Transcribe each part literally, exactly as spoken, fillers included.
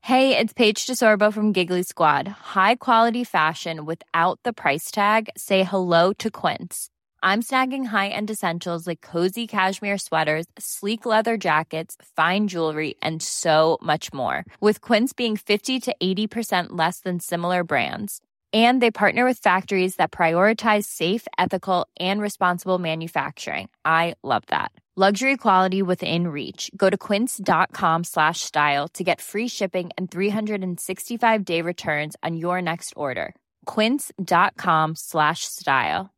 Hey, it's Paige DeSorbo from Giggly Squad. High quality fashion without the price tag. Say hello to Quince. I'm snagging high-end essentials like cozy cashmere sweaters, sleek leather jackets, fine jewelry, and so much more. With Quince being fifty to eighty percent less than similar brands. And they partner with factories that prioritize safe, ethical, and responsible manufacturing. I love that. Luxury quality within reach. Go to quince.com slash style to get free shipping and three sixty-five day returns on your next order. Quince.com slash style.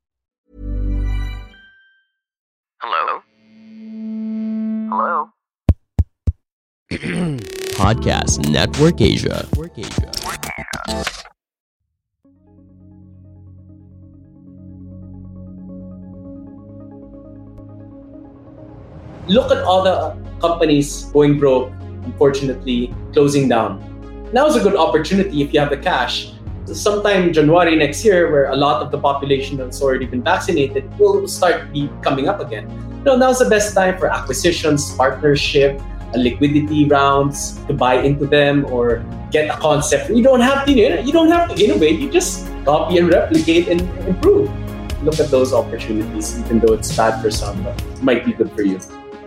Hello? Hello? Podcast Network Asia. Network Asia. Look at all the companies going broke, unfortunately, closing down. Now is a good opportunity if you have the cash. Sometime January next year, where a lot of the population that's already been vaccinated will start be coming up again. No, now's the best time for acquisitions, partnership, liquidity rounds to buy into them or get a concept. You don't have to, you don't have to innovate. You just copy and replicate and improve. Look at those opportunities, even though it's bad for some, but it might be good for you.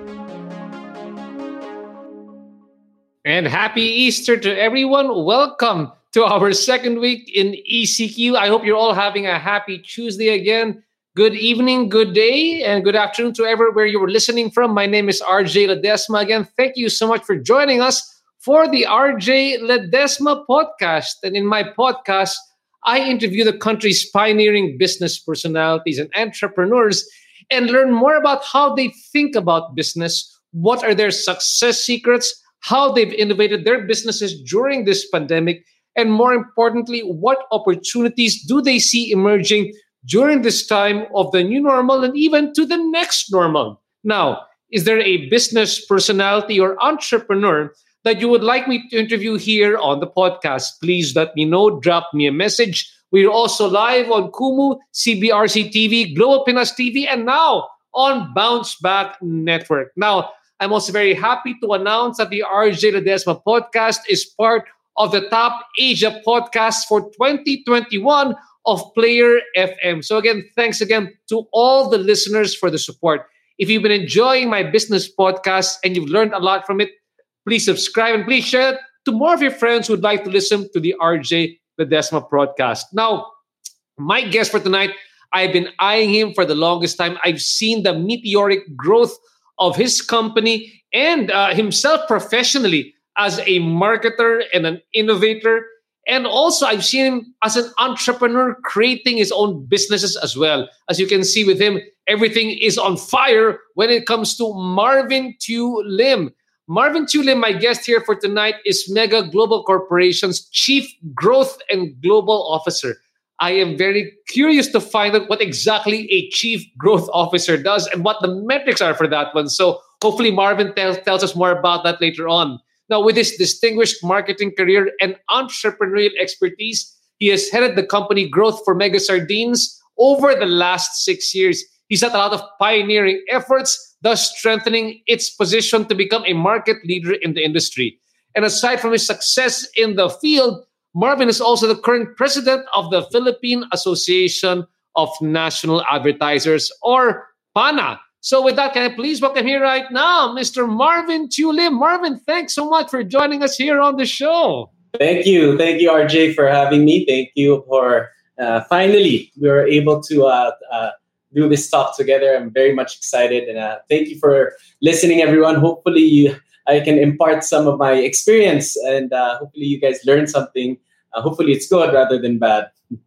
And happy Easter to everyone. Welcome to our second week in E C Q. I hope you're all having a happy Tuesday again. Good evening, good day, and good afternoon to everywhere you were listening from. My name is R J Ledesma again. Thank you so much for joining us for the R J Ledesma podcast. And in my podcast, I interview the country's pioneering business personalities and entrepreneurs and learn more about how they think about business, what are their success secrets, how they've innovated their businesses during this pandemic, and more importantly, what opportunities do they see emerging during this time of the new normal and even to the next normal. Now, is there a business personality or entrepreneur that you would like me to interview here on the podcast? Please let me know. Drop me a message. We're also live on Kumu, C B R C T V, Global Pinas T V, and now on Bounce Back Network. Now, I'm also very happy to announce that the R J Ledesma podcast is part of the Top Asia Podcast for twenty twenty-one of Player F M. So again, thanks again to all the listeners for the support. If you've been enjoying my business podcast and you've learned a lot from it, please subscribe and please share it to more of your friends who would like to listen to the R J Ledesma podcast. Now, my guest for tonight, I've been eyeing him for the longest time. I've seen the meteoric growth of his company and uh, himself professionally as a marketer and an innovator. And also, I've seen him as an entrepreneur creating his own businesses as well. As you can see with him, everything is on fire when it comes to Marvin Tu Lim. Marvin Tu Lim, my guest here for tonight, is Mega Global Corporation's Chief Growth and Global Officer. I am very curious to find out what exactly a Chief Growth Officer does and what the metrics are for that one. So hopefully Marvin tells, tells us more about that later on. Now, with his distinguished marketing career and entrepreneurial expertise, he has headed the company growth for Mega Sardines over the last six years. He's had a lot of pioneering efforts, thus strengthening its position to become a market leader in the industry. And aside from his success in the field, Marvin is also the current president of the Philippine Association of National Advertisers, or PANA. So with that, can I please welcome here right now, Mister Marvin Tu Lim. Marvin, thanks so much for joining us here on the show. Thank you. Thank you, R J, for having me. Thank you for uh, finally we were able to uh, uh, do this talk together. I'm very much excited. And uh, thank you for listening, everyone. Hopefully you, I can impart some of my experience and uh, hopefully you guys learn something. Uh, hopefully it's good rather than bad.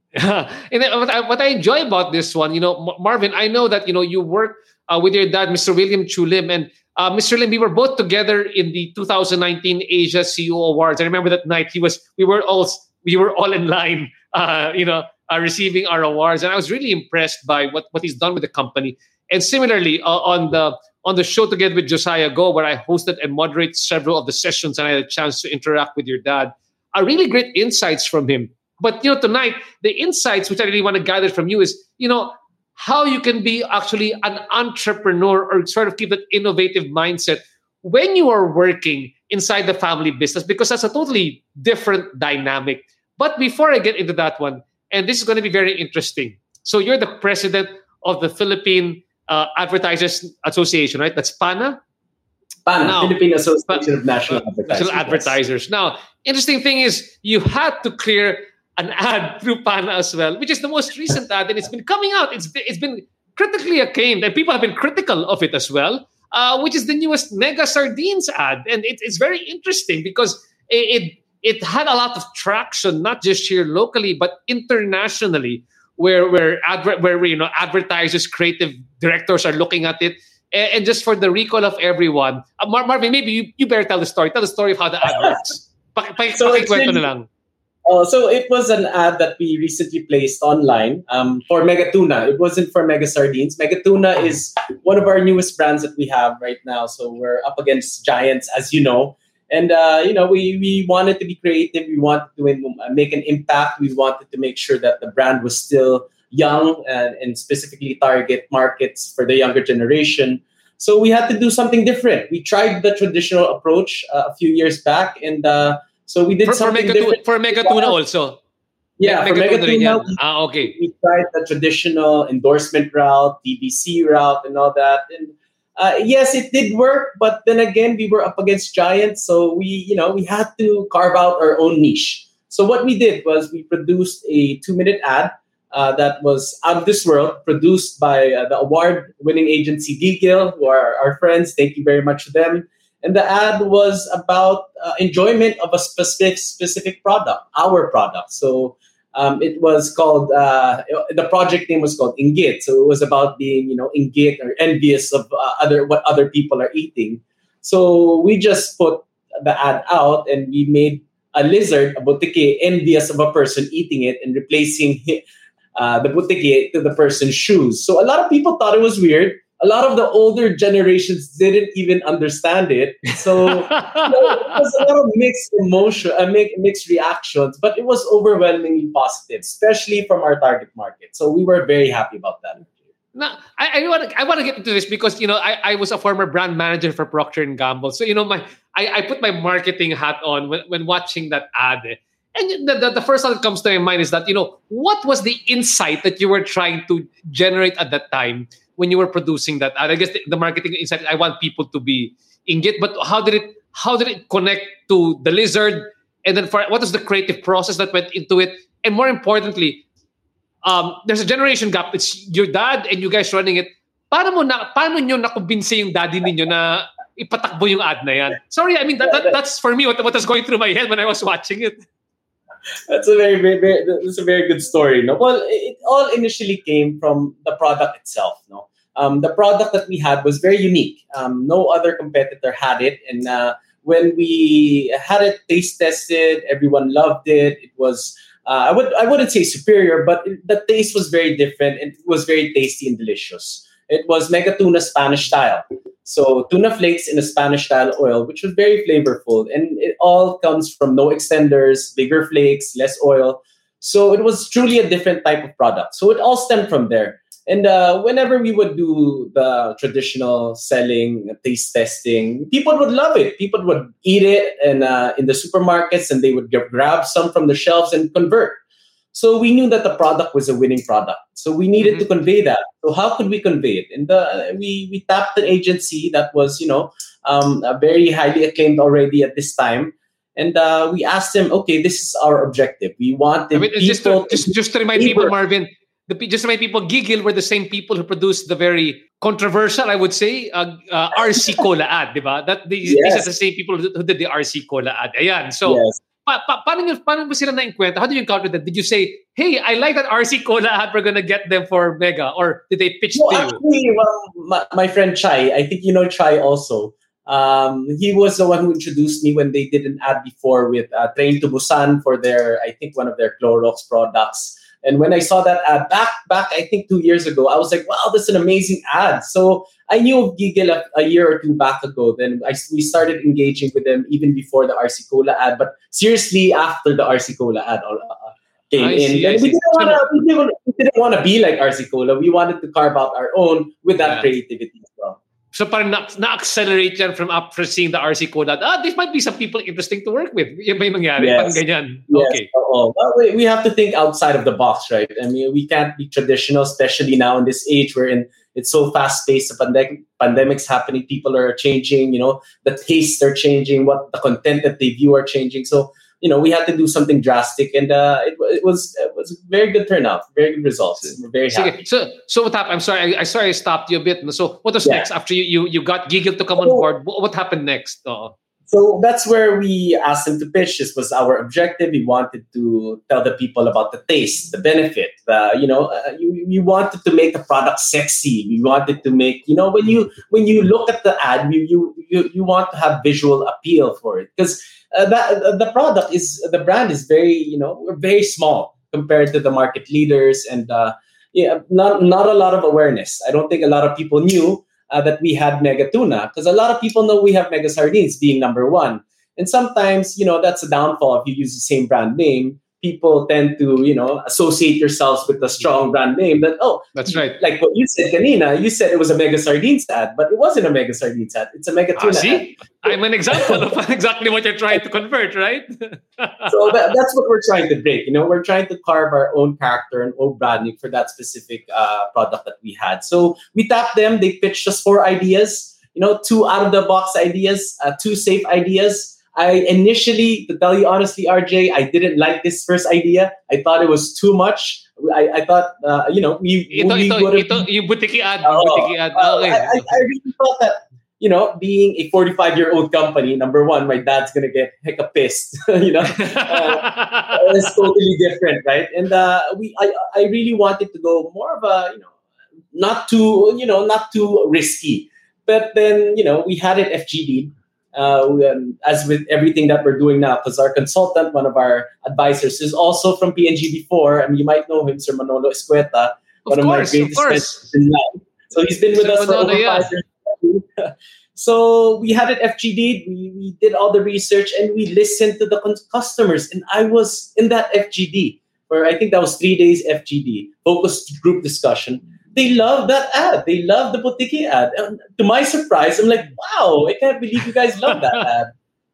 And what I, what I enjoy about this one, you know, Marvin, I know that, you know, you work uh, with your dad, Mister William Tu Lim, and uh, Mister Lim, we were both together in the two thousand nineteen Asia C E O Awards. I remember that night he was, we were all, we were all in line, uh, you know, uh, receiving our awards, and I was really impressed by what, what he's done with the company. And similarly, uh, on the on the show together with Josiah Go, where I hosted and moderated several of the sessions, and I had a chance to interact with your dad, are really great insights from him. But, you know, tonight, the insights which I really want to gather from you is, you know, how you can be actually an entrepreneur or sort of keep that innovative mindset when you are working inside the family business, because that's a totally different dynamic. But before I get into that one, and this is going to be very interesting. So you're the president of the Philippine uh, Advertisers Association, right? That's PANA? PANA, now, Philippine Association of National uh, Advertisers. National Advertisers. Yes. Now, interesting thing is you had to clear an ad through PANA as well, which is the most recent ad, and it's been coming out. It's it's been critically acclaimed, and people have been critical of it as well, uh, which is the newest Mega Sardines ad. And it, it's very interesting because it, it it had a lot of traction, not just here locally, but internationally, where where adver- where you know advertisers, creative directors are looking at it. And, and just for the recall of everyone, uh, Mar- Marvin, maybe you, you better tell the story. Tell the story of how the ad works. Pa- pa- so pakikwento na lang. Uh, so it was an ad that we recently placed online um, for Mega Tuna. It wasn't for Mega Sardines. Mega Tuna is one of our newest brands that we have right now. So we're up against giants, as you know. And, uh, you know, we, we wanted to be creative. We wanted to uh, make an impact. We wanted to make sure that the brand was still young and, and specifically target markets for the younger generation. So we had to do something different. We tried the traditional approach uh, a few years back. And uh, so we did for, something for Mega different. For Mega Tuna also? Yeah, Mega for Mega Tuna, Tuna, we, ah, okay. we tried the traditional endorsement route, D B C route, and all that. And uh, yes, it did work, but then again, we were up against giants, so we, you know, we had to carve out our own niche. So what we did was we produced a two-minute ad uh, that was out of this world, produced by uh, the award-winning agency Gigil, who are our friends. Thank you very much to them. And the ad was about uh, enjoyment of a specific specific product, our product. So um, it was called, uh, the project name was called Inggit. So it was about being, you know, inggit or envious of uh, other what other people are eating. So we just put the ad out and we made a lizard, a butike, envious of a person eating it and replacing uh, the butike to the person's shoes. So a lot of people thought it was weird. A lot of the older generations didn't even understand it. So you know, it was a lot of mixed emotion, uh, mixed reactions, but it was overwhelmingly positive, especially from our target market. So we were very happy about that. Now, I, I want to I want to get into this because you know I, I was a former brand manager for Procter and Gamble, so you know my I, I put my marketing hat on when, when watching that ad. And the, the, the first thought that comes to my mind is that, you know, what was the insight that you were trying to generate at that time when you were producing that ad? I guess the, the marketing insight, I want people to be inggit, but how did it how did it connect to the lizard? And then for, what was the creative process that went into it? And more importantly, um, there's a generation gap. It's your dad and you guys running it. Paano mo na paano nyo nakumbinsi yung daddy ninyo na ipatakbo yung ad na yan? Sorry, I mean that, that that's for me what, what was going through my head when I was watching it. That's a very, very, very that's a very good story. No, well, it all initially came from the product itself. No, um, the product that we had was very unique. Um, no other competitor had it, and uh, when we had it taste tested, everyone loved it. It was uh, I would I wouldn't say superior, but it, the taste was very different. It was very tasty and delicious. It was Mega Tuna Spanish style. So tuna flakes in a Spanish style oil, which was very flavorful. And it all comes from no extenders, bigger flakes, less oil. So it was truly a different type of product. So it all stemmed from there. And uh, whenever we would do the traditional selling, taste testing, people would love it. People would eat it and uh, in the supermarkets and they would g- grab some from the shelves and convert. So we knew that the product was a winning product. So we needed mm-hmm. to convey that. So how could we convey it? And the, we we tapped an agency that was, you know, um, very highly acclaimed already at this time. And uh, we asked them, okay, this is our objective. We want the I mean, people just to, just, just to remind people, work. Marvin, the, just to remind people, Gigil were the same people who produced the very controversial, I would say, uh, uh, R C Cola ad, di ba? That these, yes. these are the same people who did the R C Cola ad. Ayan. So, yes. Pa, pa, paano, nyo, paano mo sila na-enkwenta? How did you encounter that? Did you say, hey, I like that R C Cola ad, we're gonna get them for Mega? Or did they pitch no, to actually, you? Well, my, my friend Chai, I think you know Chai also. Um, he was the one who introduced me when they did an ad before with uh, Train to Busan for their, I think, one of their Clorox products. And when I saw that ad back, back I think two years ago, I was like, wow, that's an amazing ad. So I knew of Gigil a, a year or two back ago. Then I, we started engaging with them even before the R C Cola ad, but seriously after the R C Cola ad uh, came I in. See, we, didn't wanna, we, didn't, we didn't want to be like R C Cola. We wanted to carve out our own with that yeah. creativity as well. So parang na- na-accelerate yan from up from seeing the R C code that, ah, this might be some people interesting to work with. Yan ba yung nangyari? Yes. Parang ganyan. Yes. Okay. Oh, well, we, we have to think outside of the box, right? I mean, we can't be traditional, especially now in this age wherein it's so fast-paced. The pandemic, pandemic's happening. People are changing. You know, the tastes are changing. What the content that they view are changing. So, you know, we had to do something drastic, and uh, it, it was it was a very good turnout, very good results. We're very happy. So, so what happened? I'm sorry, I, I sorry I stopped you a bit. So, what was Yeah. next after you, you you got Giggle to come on Oh. board? What, what happened next? Oh. So that's where we asked them to pitch. This was our objective. We wanted to tell the people about the taste, the benefit. Uh, you know, uh, you, you wanted to make the product sexy. We wanted to make, you know, when you when you look at the ad, you you you, you want to have visual appeal for it because uh, that uh, the product is the brand is very, you know, we're very small compared to the market leaders, and uh, yeah, not not a lot of awareness. I don't think a lot of people knew. Uh, that we had Mega Tuna, because a lot of people know we have Mega Sardines being number one. And sometimes, you know, that's a downfall if you use the same brand name. People tend to, you know, associate yourselves with a strong brand name that, oh, That's right. like what you said, Kanina, you said it was a Mega Sardines ad, but it wasn't a Mega Sardines ad. It's a Mega Ah, Tuna ad. see? I'm an example of exactly what you're trying to convert, right? So that, that's what we're trying to break. You know, we're trying to carve our own character and own branding for that specific uh, product that we had. So we tapped them. They pitched us four ideas, you know, two out of the box ideas, uh, two safe ideas. I initially, to tell you honestly, R J, I didn't like this first idea. I thought it was too much. I, I thought, uh, you know, we, ito, we ito, would've- ito, yung butiki ad, yung Oo. butiki ad. Uh, Okay. I, I, I really thought that, you know, being a forty-five-year-old company, number one, my dad's going to get hecka pissed, you know. Uh, it's totally different, right? And uh, we, I, I really wanted to go more of a, you know, not too, you know, not too risky. But then, you know, we had it F G D. Uh, we, um, as with everything that we're doing now, because our consultant, one of our advisors, is also from P N G before. I mean, you might know him, Sir Manolo Escueta, one of, course, my of greatest course. friends in life. So he's been with Sir us for Manolo, over yeah. five years. So we had it F G D. We, we did all the research and we listened to the con- customers. And I was in that F G D, where I think that was three days F G D, focused group discussion. They love that ad. They love the Butiki ad. And to my surprise, I'm like, wow, I can't believe you guys love that ad.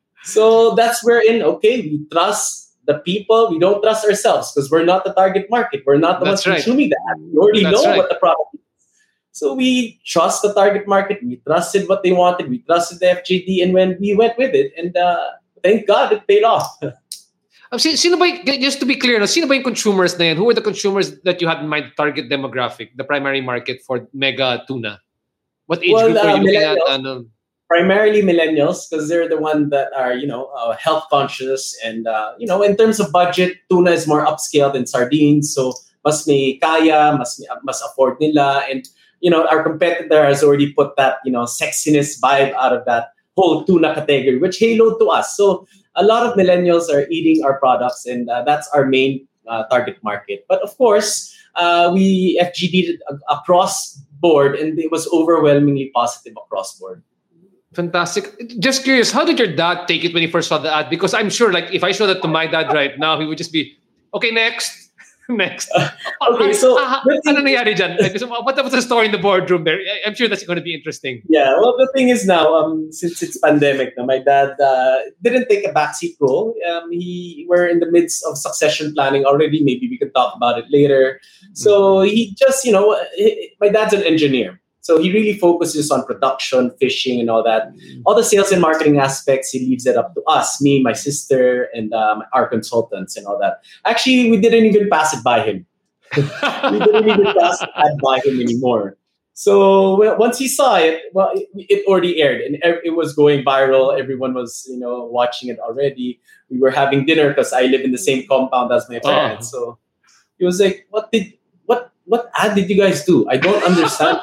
So that's where in, okay, we trust the people. We don't trust ourselves because we're not the target market. We're not the That's ones right. consuming the ad. We already That's know right. what the product is. So we trust the target market. We trusted what they wanted. We trusted the F G D. And when we went with it, and uh, thank God it paid off. Um, si- sino ba, y- just to be clear, no, sino ba yung consumers na yan? Who were the consumers that you had in mind, target demographic, the primary market for Mega Tuna? What age Well, group were uh, you looking at? millennials. Ano? Primarily millennials, because they're the one that are, you know, uh, health conscious. And, uh, you know, in terms of budget, tuna is more upscale than sardines. So mas may kaya, mas, may, mas afford nila. And, you know, our competitor has already put that, you know, sexiness vibe out of that whole tuna category, which haloed to us. So a lot of millennials are eating our products, and uh, that's our main uh, target market. But of course, uh, we F G D'd a- across board, and it was overwhelmingly positive across board. Fantastic. Just curious, how did your dad take it when he first saw the ad? Because I'm sure, like, if I show that to my dad right now, he would just be, okay, next. Next. Okay, so Ah, ah, the thing- ano nangyari dyan? Like, so what was the story in the boardroom there? I- I'm sure that's going to be interesting. Yeah, well, the thing is now, um, since it's pandemic, now, my dad uh, didn't take a backseat role. Um, he we're in the midst of succession planning already. Maybe we can talk about it later. So he just, you know, he, my dad's an engineer, so he really focuses on production, fishing, and all that. All the sales and marketing aspects, he leaves it up to us, me, my sister, and um, our consultants, and all that. Actually, we didn't even pass it by him. We didn't even pass it by him anymore. So well, once he saw it, well, it, it already aired, and ev- it was going viral. Everyone was, you know, watching it already. We were having dinner because I live in the same compound as my parents. So he was like, "What did what what ad did you guys do? I don't understand."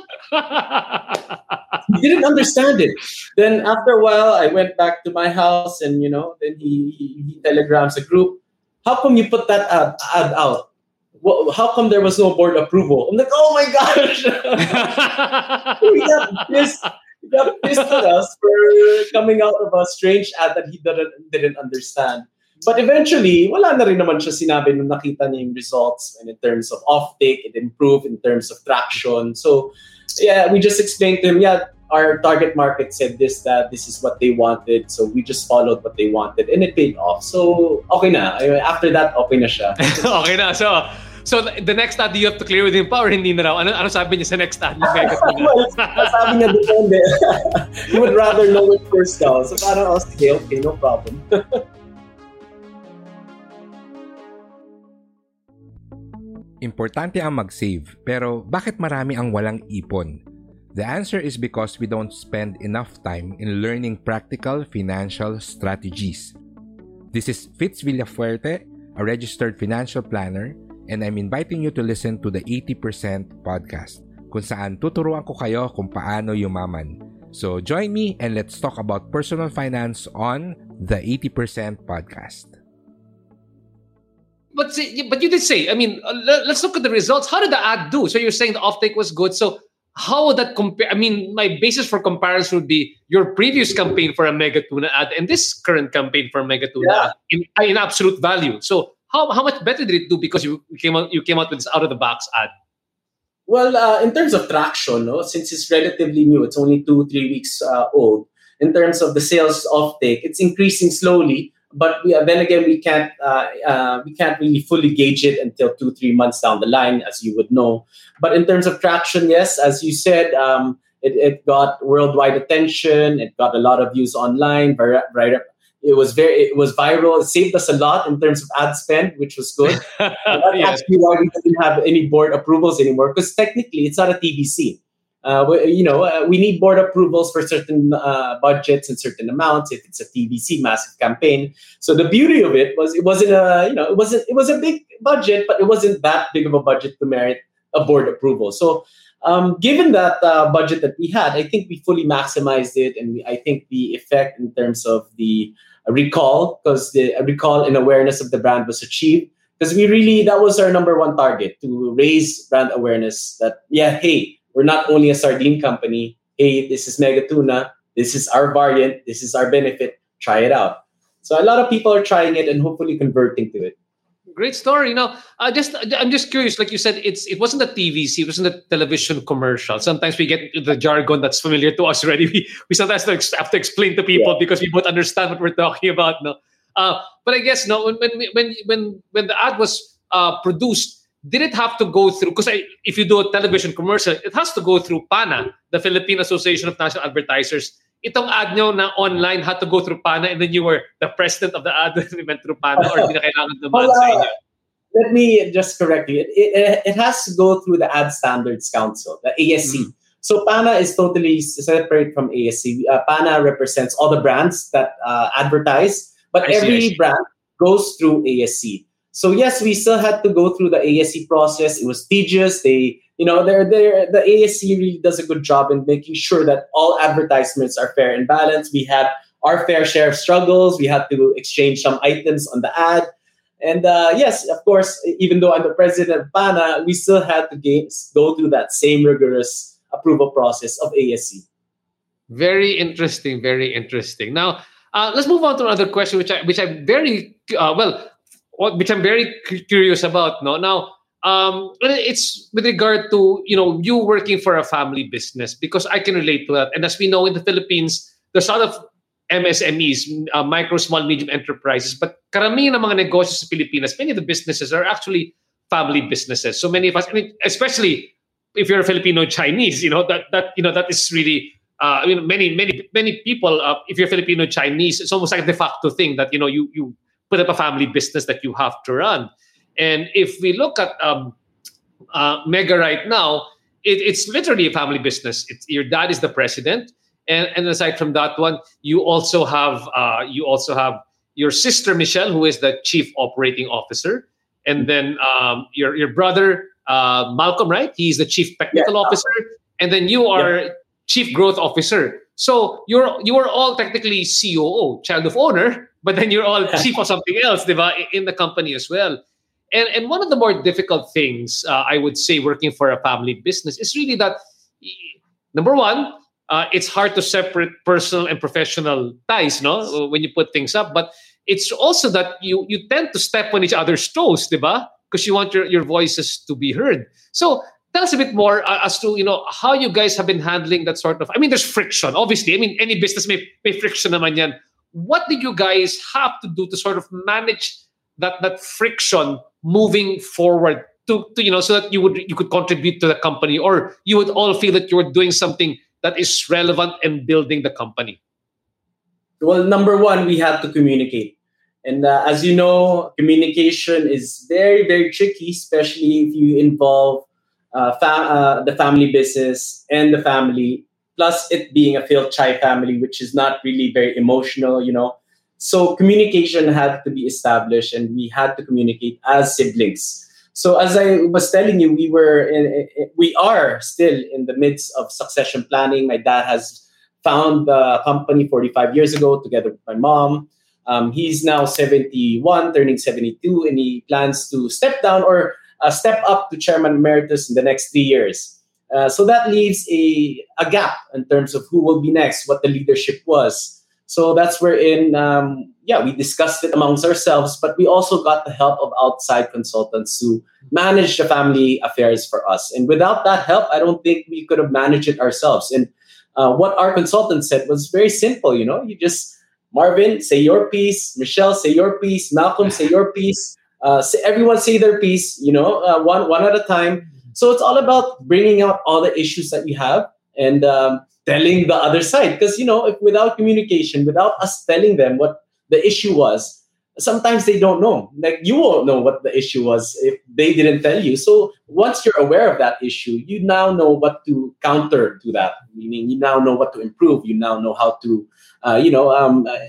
He didn't understand it. Then after a while, I went back to my house, and you know, then he he, he telegrams a group. How come you put that ad, ad out? Well, how come there was no board approval? I'm like, oh my gosh! He got pissed. He got pissed at us for coming out of a strange ad that he didn't didn't understand. But eventually, wala na rin naman siya sinabi nung nakita niya yung results, and in terms of offtake, it improved in terms of traction. So, yeah, we just explained to him, yeah, our target market said this, that this is what they wanted, so we just followed what they wanted, and it paid off. So okay na. After that, okay na siya. Okay na. So, so the next ad you have to clear with him pa or hindi na raw? Ano, ano sabi niya sa next ad? Well, sabi niya depende. He would rather know it first daw. So parang, oh, sige, okay, no problem. Importante ang mag-save, pero bakit marami ang walang ipon? The answer is because we don't spend enough time in learning practical financial strategies. This is Fitz Villafuerte, a registered financial planner, and I'm inviting you to listen to the eighty percent podcast, kung saan tuturuan ko kayo kung paano yumaman. So join me and let's talk about personal finance on the eighty percent podcast. But but you did say, I mean, let's look at the results. How did the ad do? So you're saying the offtake was good. So how would that compare? I mean, my basis for comparison would be your previous campaign for a Mega Tuna ad and this current campaign for a Mega Tuna yeah. ad in, in absolute value. So how how much better did it do because you came out you came out with this out of the box ad? Well, uh, in terms of traction, no, since it's relatively new, it's only two three weeks uh, old. In terms of the sales offtake, it's increasing slowly. But we, then again, we can't uh, uh, we can't really fully gauge it until two, three months down the line, as you would know. But in terms of traction, yes, as you said, um, it, it got worldwide attention. It got a lot of views online. Right, it was very it was viral. It saved us a lot in terms of ad spend, which was good. That's Yes. actually why we didn't have any board approvals anymore, because technically it's not a T V C. Uh, we, you know, uh, we need board approvals for certain uh, budgets and certain amounts if it's a T V C massive campaign. So the beauty of it was it wasn't a you know it wasn't it was a big budget, but it wasn't that big of a budget to merit a board approval. So um, given that uh, budget that we had, I think we fully maximized it, and we, I think the effect in terms of the recall, because the recall and awareness of the brand was achieved. Because we really that was our number one target, to raise brand awareness. That yeah, hey. We're not only a sardine company. Hey, this is Mega Tuna. This is our variant. This is our benefit. Try it out. So a lot of people are trying it and hopefully converting to it. Great story. Now, uh, just I'm just curious. Like you said, it's it wasn't a T V C. It wasn't a television commercial. Sometimes we get into the jargon that's familiar to us already. We we sometimes have to explain to people yeah. because we both understand what we're talking about. No, uh, but I guess no. When when when when when the ad was uh, produced. Did it have to go through, because if you do a television commercial, it has to go through PANA, the Philippine Association of National Advertisers. Itong ad nyo na online had to go through PANA, and then you were the president of the ad that went through PANA, or hindi na kailangan naman sa inyo? Let me just correct you. It, it, it has to go through the Ad Standards Council, the A S C. Mm. So PANA is totally separate from A S C. Uh, PANA represents all the brands that uh, advertise, but I every see, brand goes through A S C. So yes, we still had to go through the A S C process. It was tedious. They, you know, they're, they're, the A S C really does a good job in making sure that all advertisements are fair and balanced. We had our fair share of struggles. We had to exchange some items on the ad. And uh, yes, of course, even though I'm the president of PANA, we still had to gain, go through that same rigorous approval process of A S C. Very interesting, very interesting. Now, uh, let's move on to another question, which I, which I'm very, uh, well, which I'm very curious about. No, now um, it's with regard to you know you working for a family business, because I can relate to that. And as we know, in the Philippines, there's a lot of M S M Es, uh, micro, small, medium enterprises. But karamihan ng mga negosyo sa Pilipinas, many of the businesses are actually family businesses. So many of us, I mean, especially if you're a Filipino Chinese, you know that that you know that is really. Uh, I mean, many many many people. Uh, if you're Filipino Chinese, it's almost like a de facto thing that you know you you. put up a family business that you have to run. And if we look at um, uh, Mega right now, it, it's literally a family business. It's, your dad is the president. And, and aside from that one, you also have uh, you also have your sister, Michelle, who is the chief operating officer. And then um, your, your brother, uh, Malcolm, right? He's the chief technical yeah. officer. And then you are yeah. chief growth officer. So you're you are all technically C O O, child of owner, but then you're all chief of something else, diba, in the company as well. And and one of the more difficult things uh, I would say working for a family business is really that number one, uh, it's hard to separate personal and professional ties, no, when you put things up. But it's also that you you tend to step on each other's toes, diba, because you want your, your voices to be heard. So tell us a bit more uh, as to, you know, how you guys have been handling that sort of, I mean, there's friction, obviously. I mean, any business may, may friction naman yan. What did you guys have to do to sort of manage that, that friction moving forward to, to, you know, so that you would, you could contribute to the company, or you would all feel that you were doing something that is relevant in building the company? Well, number one, we had to communicate. And uh, as you know, communication is very, very tricky, especially if you involve uh, fa- uh, the family business and the family, plus it being a Phil Chai family, which is not really very emotional, you know. So communication had to be established, and we had to communicate as siblings. So as I was telling you, we were in, we are still in the midst of succession planning. My dad has found the company forty-five years ago together with my mom. Um, he's now seventy-one, turning seventy-two, and he plans to step down or uh, step up to chairman emeritus in the next three years. Uh, so that leaves a, a gap in terms of who will be next, what the leadership was. So that's wherein, um, yeah, we discussed it amongst ourselves, but we also got the help of outside consultants to manage the family affairs for us. And without that help, I don't think we could have managed it ourselves. And uh, what our consultant said was very simple, you know, you just, Marvin, say your piece. Michelle, say your piece. Malcolm, say your piece. Uh, say, everyone say their piece, you know, uh, one one at a time. So it's all about bringing out all the issues that we have and um, telling the other side. Because, you know, if without communication, without us telling them what the issue was, sometimes they don't know. Like, you won't know what the issue was if they didn't tell you. So once you're aware of that issue, you now know what to counter to that. Meaning, you now know what to improve. You now know how to Uh, you know, um, uh,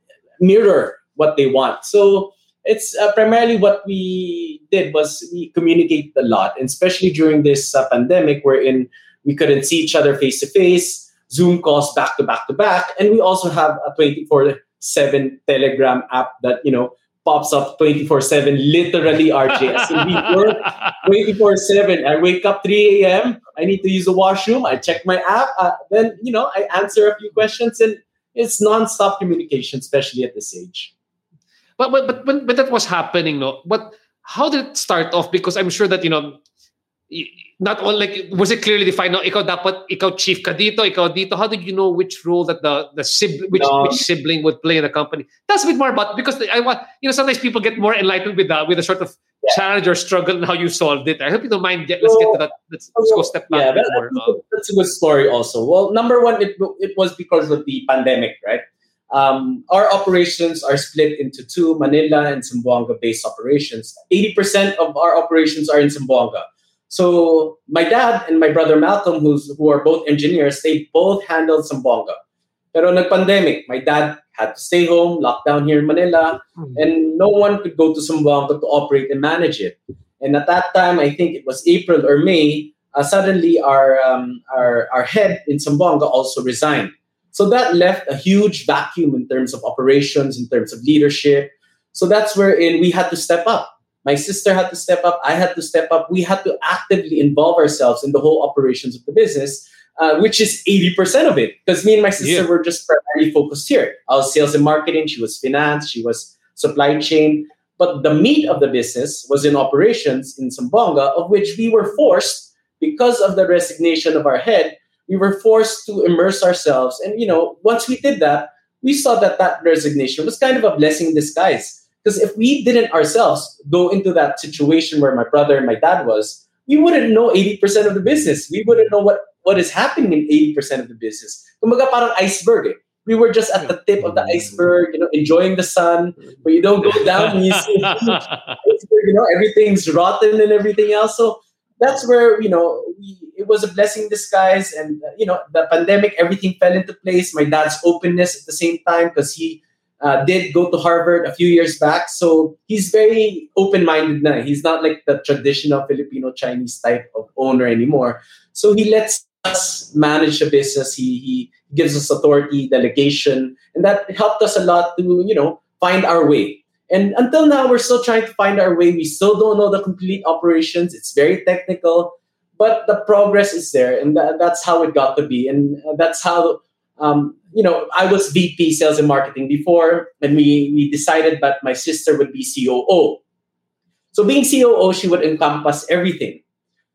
mirror what they want. So it's uh, primarily what we did was we communicate a lot, and especially during this uh, pandemic wherein we couldn't see each other face to face, Zoom calls back to back to back. And we also have a twenty-four seven Telegram app that, you know, pops up twenty-four seven, literally, R J. So we work twenty-four seven. I wake up three a.m. I need to use the washroom. I check my app. Uh, then, you know, I answer a few questions, and it's non-stop communication, especially at this age. But but but when, but that was happening, no. But how did it start off? Because I'm sure that, you know, not all, like, was it clearly defined? No, ikaw dapat, ikaw chief ka dito, ikaw dito. How did you know which role that the the sibling, which, no. which sibling would play in the company? That's a bit more about, because I want, you know, sometimes people get more enlightened with that, with a sort of yeah. challenge or struggle and how you solved it. I hope you don't mind. Get, let's get to that. Let's, let's go step back yeah, a bit that, more. That's, that's a good story also. Well, number one, it it was because of the pandemic, right? Um, our operations are split into two, Manila and Zamboanga-based operations. eighty percent of our operations are in Zamboanga. So my dad and my brother Malcolm, who's, who are both engineers, they both handled Zamboanga. Pero nag-pandemic, my dad had to stay home, locked down here in Manila, mm-hmm. and no one could go to Zamboanga to operate and manage it. And at that time, I think it was April or May, uh, suddenly our, um, our, our head in Zamboanga also resigned. So that left a huge vacuum in terms of operations, in terms of leadership. So that's wherein we had to step up. My sister had to step up. I had to step up. We had to actively involve ourselves in the whole operations of the business, uh, which is eighty percent of it. Because me and my sister yeah. were just primarily focused here. I was sales and marketing. She was finance. She was supply chain. But the meat of the business was in operations in Zamboanga, of which we were forced, because of the resignation of our head, we were forced to immerse ourselves. And, you know, once we did that, we saw that that resignation was kind of a blessing in disguise. Because if we didn't ourselves go into that situation where my brother and my dad was, we wouldn't know eighty percent of the business. We wouldn't know what, what is happening in eighty percent of the business. Kumbaga parang iceberg eh. We were just at the tip of the iceberg, you know, enjoying the sun. But you don't go down and you see the iceberg, you know, everything's rotten and everything else. So that's where, you know, we, it was a blessing in disguise. And, uh, you know, the pandemic, everything fell into place. My dad's openness at the same time, because he Uh, did go to Harvard a few years back. So he's very open-minded now. He's not like the traditional Filipino-Chinese type of owner anymore. So he lets us manage the business. He, he gives us authority, delegation, and that helped us a lot to, you know, find our way. And until now, we're still trying to find our way. We still don't know the complete operations. It's very technical, but the progress is there. And th- that's how it got to be. And that's how... Um, you know, I was V P sales and marketing before, and we we decided that my sister would be C O O. So being C O O, she would encompass everything.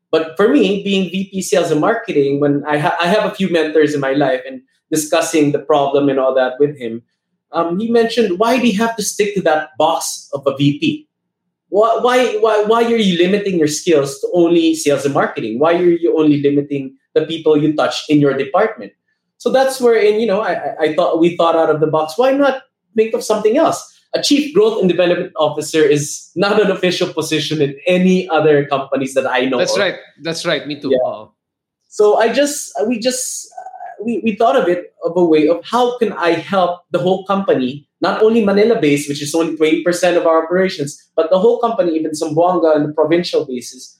But for me, being V P Sales and Marketing, when I, ha- I have a few mentors in my life and discussing the problem and all that with him, um, he mentioned, why do you have to stick to that box of a V P? Why, why, why, why are you limiting your skills to only sales and marketing? Why are you only limiting the people you touch in your department? So that's where, in you know, I, I thought we thought out of the box. Why not think of something else? A chief growth and development officer is not an official position in any other companies that I know. That's of. right. That's right. Me too. Yeah. Uh-oh. So I just, we just, uh, we, we thought of it of a way of how can I help the whole company, not only Manila-based, which is only twenty percent of our operations, but the whole company, even Zamboanga and the provincial basis,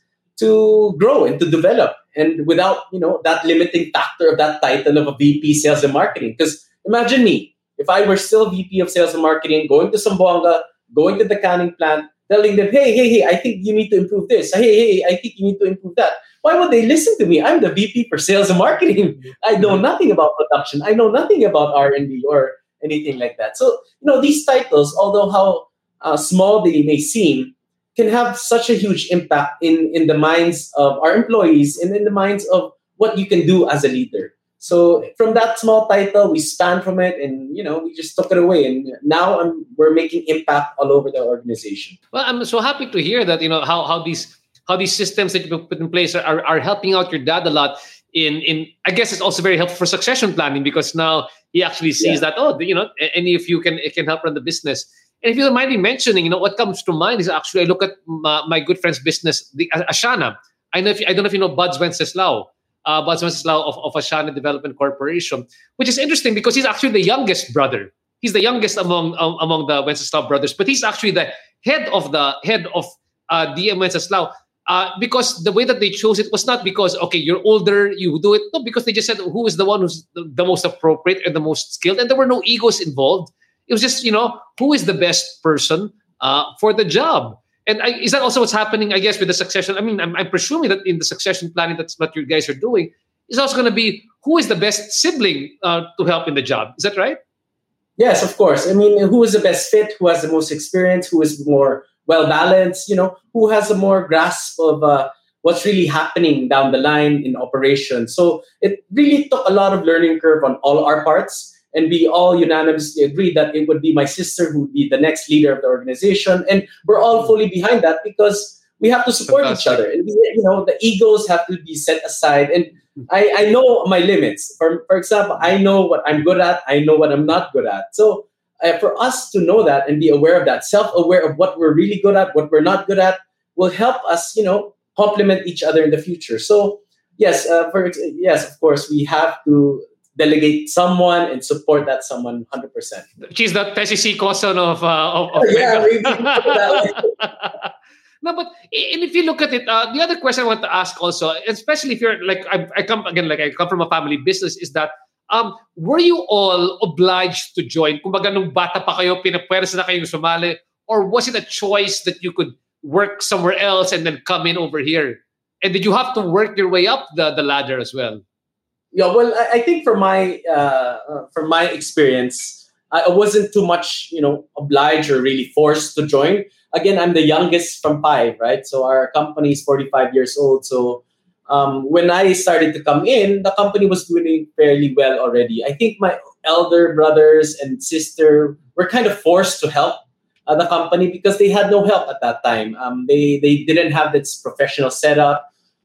to grow and to develop, and without, you know, that limiting factor of that title of a V P Sales and Marketing. Because imagine me, if I were still V P of Sales and Marketing, going to Zamboanga, going to the canning plant, telling them, hey, hey, hey, I think you need to improve this. Hey, hey, I think you need to improve that. Why would they listen to me? I'm the V P for Sales and Marketing. I know nothing about production. I know nothing about R and D or anything like that. So, you know, these titles, although how uh, small they may seem, can have such a huge impact in, in the minds of our employees and in the minds of what you can do as a leader. So from that small title, we span from it, and you know, we just took it away, and now I'm, we're making impact all over the organization. Well, I'm so happy to hear that, you know, how how these how these systems that you put in place are, are helping out your dad a lot. In in I guess it's also very helpful for succession planning, because now he actually sees Yeah. that, oh, you know, any of you can can help run the business. And if you don't mind me mentioning, you know, what comes to mind is actually I look at my, my good friend's business, the Ashana. I know if you, I don't know if you know Buds Wenceslao. Uh, Buds Wenceslao of, of Ashana Development Corporation, which is interesting because he's actually the youngest brother. He's the youngest among um, among the Wenceslao brothers, but he's actually the head of the head of uh, D M Wenceslao. Uh, because the way that they chose it was not because, okay, you're older, you do it. No, because they just said who is the one who's the, the most appropriate and the most skilled. And there were no egos involved. It was just, you know, who is the best person uh, for the job. And I, is that also what's happening, I guess, with the succession? I mean, I'm, I'm presuming that in the succession planning, that's what you guys are doing. It's also going to be who is the best sibling uh, to help in the job. Is that right? Yes, of course. I mean, who is the best fit? Who has the most experience? Who is more well-balanced? You know, who has a more grasp of uh, what's really happening down the line in operation? So it really took a lot of learning curve on all our parts. And we all unanimously agreed that it would be my sister who would be the next leader of the organization. And we're all fully behind that because we have to support Fantastic. each other. And, we, you know, the egos have to be set aside. And I, I know my limits. For, for example, I know what I'm good at. I know what I'm not good at. So uh, for us to know that and be aware of that, self-aware of what we're really good at, what we're not good at, will help us, you know, complement each other in the future. So yes, uh, for yes, of course, we have to delegate someone and support that someone one hundred percent. She's the Tessie Coson of, uh, of, of Yeah, Mega. we- we put it that way. No, but and if you look at it, uh, the other question I want to ask also, especially if you're like I, I come again, like I come from a family business, is that um, were you all obliged to join? Kumbaga nung bata pa kayo, pinapwersa na kayong sumali, or was it a choice that you could work somewhere else and then come in over here? And did you have to work your way up the, the ladder as well? Yeah, well, I, I think from my uh, uh, from my experience, I I wasn't too much, you know, obliged or really forced to join. Again, I'm the youngest from five, right? So our company is forty-five years old. So um, when I started to come in, the company was doing fairly well already. I think my elder brothers and sister were kind of forced to help uh, the company because they had no help at that time. Um, they they didn't have this professional setup.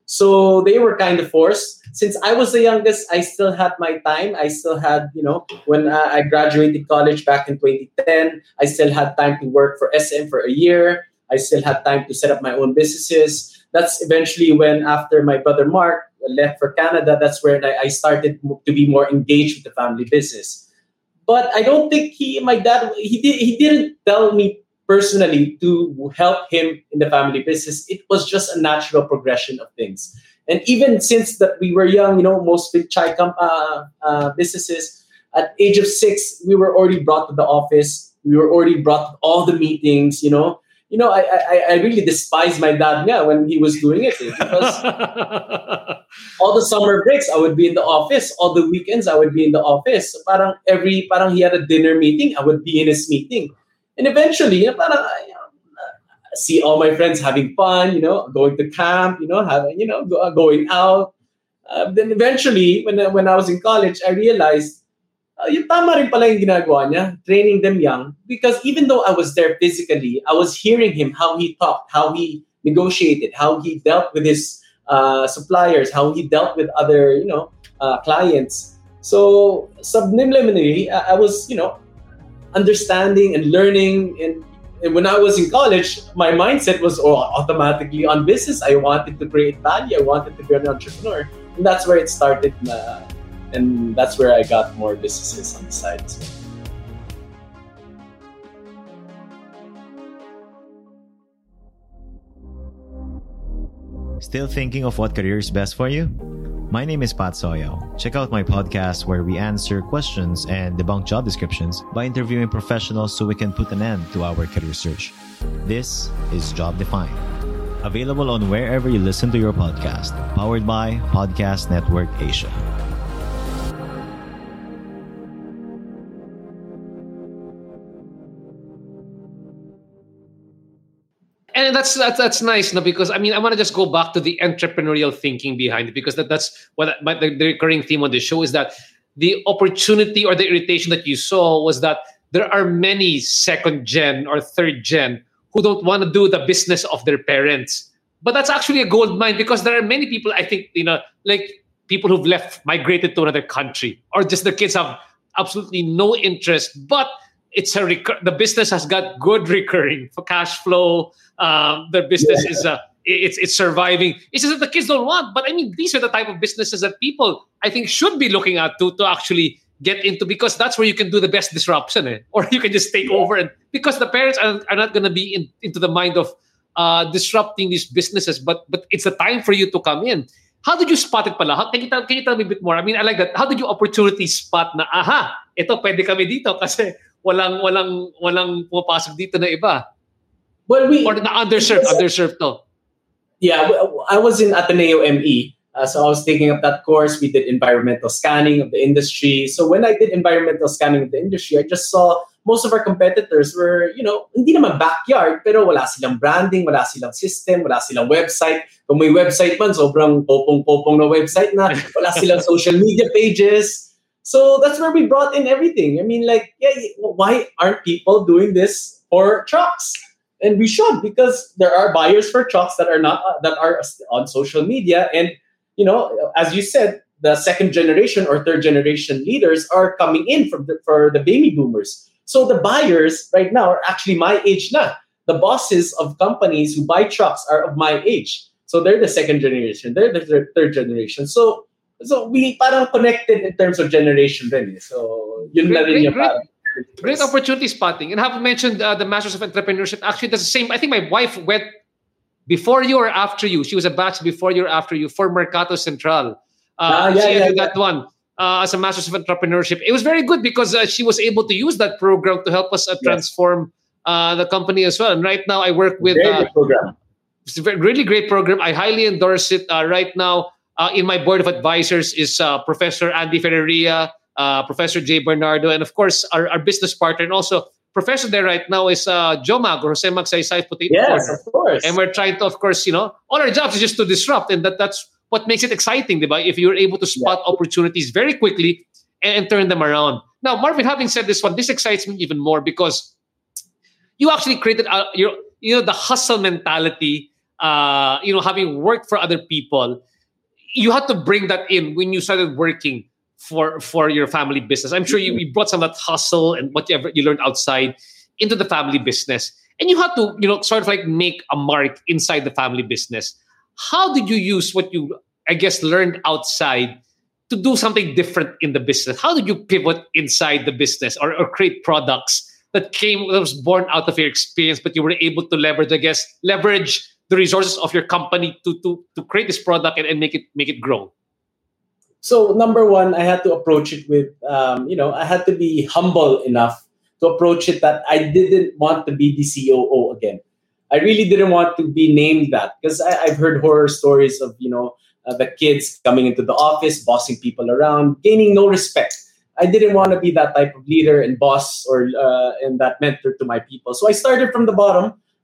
So they were kind of forced. Since I was the youngest, I still had my time. I still had, you know, when uh, I graduated college back in twenty ten, I still had time to work for S M for a year. I still had time to set up my own businesses. That's eventually when, after my brother Mark left for Canada, that's where I, I started to be more engaged with the family business. But I don't think he, my dad, he did, he didn't tell me personally to help him in the family business. It was just a natural progression of things. And even since that we were young, you know, most big chai com- uh, uh, businesses, at age of six, we were already brought to the office. We were already brought to all the meetings, you know. You know, I I, I really despise my dad yeah, when he was doing it. Because all the summer breaks, I would be in the office. All the weekends, I would be in the office. So parang every, parang he had a dinner meeting, I would be in his meeting. And eventually, parang, see all my friends having fun, you know, going to camp, you know, having, you know, go, going out. Uh, then eventually, when when I was in college, I realized uh, yung tama rin pala yung ginagawa niya, training them young. Because even though I was there physically, I was hearing him how he talked, how he negotiated, how he dealt with his uh, suppliers, how he dealt with other, you know, uh, clients. So subliminally, I, I was, you know, understanding and learning. And, and when I was in college, my mindset was oh, automatically on business. I wanted to create value. I wanted to be an entrepreneur. And that's where it started. Uh, and that's where I got more businesses on the side as well. Still thinking of what career is best for you? My name is Pat Soyo. Check out my podcast where we answer questions and debunk job descriptions by interviewing professionals so we can put an end to our career search. This is Job Defined. Available on wherever you listen to your podcast. Powered by Podcast Network Asia. And that's that's that's nice, no? Because I mean, I want to just go back to the entrepreneurial thinking behind it, because that, that's what my, the, the recurring theme on the show is that the opportunity or the irritation that you saw was that there are many second gen or third gen who don't want to do the business of their parents. But that's actually a gold mine, because there are many people, I think, you know, like people who've left, migrated to another country, or just the kids have absolutely no interest, but it's a recur- the business has got good recurring for cash flow. Um, the business yeah. is uh, it's it's surviving. It's just that the kids don't want. But I mean, these are the type of businesses that people, I think, should be looking at to to actually get into, because that's where you can do the best disruption, eh? Or you can just take yeah. over, and because the parents are, are not going to be in, into the mind of uh, disrupting these businesses, but but it's the time for you to come in. How did you spot it pala? How, can, you tell, can you tell me a bit more? I mean, I like that. How did you opportunity spot na, aha, ito pwede kami dito kasi walang walang walang pumapasok dito na iba? Well, we or the underserved, underserved to. Yeah, I was in Ateneo M E, uh, so I was taking up that course. We did environmental scanning of the industry. So when I did environmental scanning of the industry, I just saw most of our competitors were, you know, hindi naman backyard, pero wala silang branding, wala silang system, wala silang website. Kung may website man, sobrang popong-popong na website na, wala silang social media pages. So that's where we brought in everything. I mean, like, yeah, why aren't people doing this for trucks? And we should, because there are buyers for trucks that are not uh, that are on social media. And, you know, as you said, the second generation or third generation leaders are coming in from the, for the baby boomers. So the buyers right now are actually my age na. The bosses of companies who buy trucks are of my age. So they're the second generation. They're the third generation. So so we parang connected in terms of generation then. So yun na rin yung parang. Great opportunity spotting. And have mentioned uh, the Masters of Entrepreneurship. Actually, that's the same. I think my wife went before you or after you. She was a batch before you or after you for Mercato Central. Uh, ah, yeah, she yeah, did yeah. that one uh, as a Masters of Entrepreneurship. It was very good because uh, she was able to use that program to help us uh, transform uh, the company as well. And right now, I work with... Very good program. It's a really great program. I highly endorse it. Uh, right now, uh, in my board of advisors is uh, Professor Andy Ferreria, Uh, Professor Jay Bernardo, and of course our, our business partner, and also professor there right now is uh, Joe Mag or Jose Magsaysay Potato Yes, Corner. Of course. And we're trying to, of course, you know, all our jobs is just to disrupt, and that that's what makes it exciting, diba? If you're able to spot yeah. opportunities very quickly and, and turn them around. Now, Marvin, having said this one, this excites me even more because you actually created uh, your, you know, the hustle mentality. Uh, you know, having worked for other people, you had to bring that in when you started working for for your family business. I'm sure you, you brought some of that hustle and whatever you learned outside into the family business. And you had to, you know, sort of like make a mark inside the family business. How did you use what you, I guess, learned outside to do something different in the business? How did you pivot inside the business or, or create products that came, that was born out of your experience, but you were able to leverage, I guess, leverage the resources of your company to to to create this product and, and make it make it grow? So number one, I had to approach it with, um, you know, I had to be humble enough to approach it that I didn't want to be the C O O again. I really didn't want to be named that because I've heard horror stories of, you know, uh, the kids coming into the office, bossing people around, gaining no respect. I didn't want to be that type of leader and boss or uh, and that mentor to my people. So I started from the bottom.